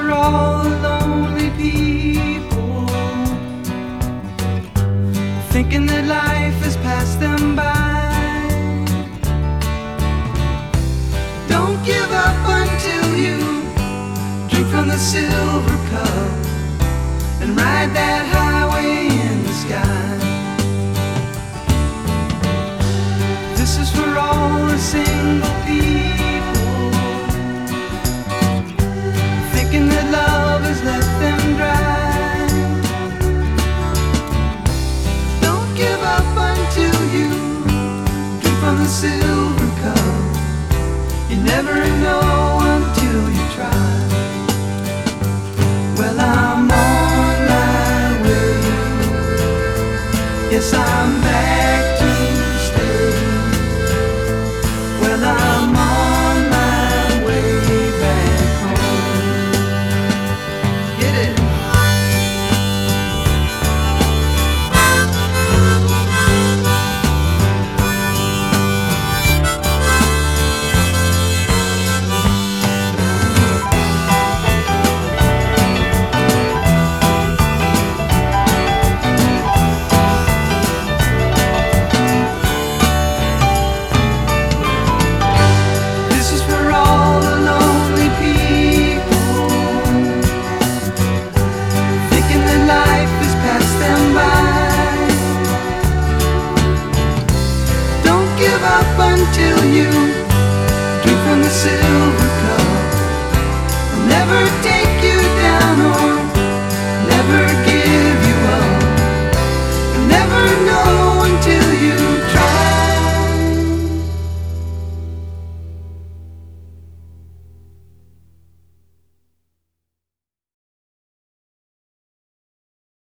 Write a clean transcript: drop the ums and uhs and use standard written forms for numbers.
for all the lonely people, thinking that life has passed them by. Don't give up until you drink from the silver cup and ride that highway in the sky. This is for all the single people, thinking that love has left them dry. Don't give up until you drink from the silver cup. You never know until you try. Well, I'm on my way. Yes, I'm back.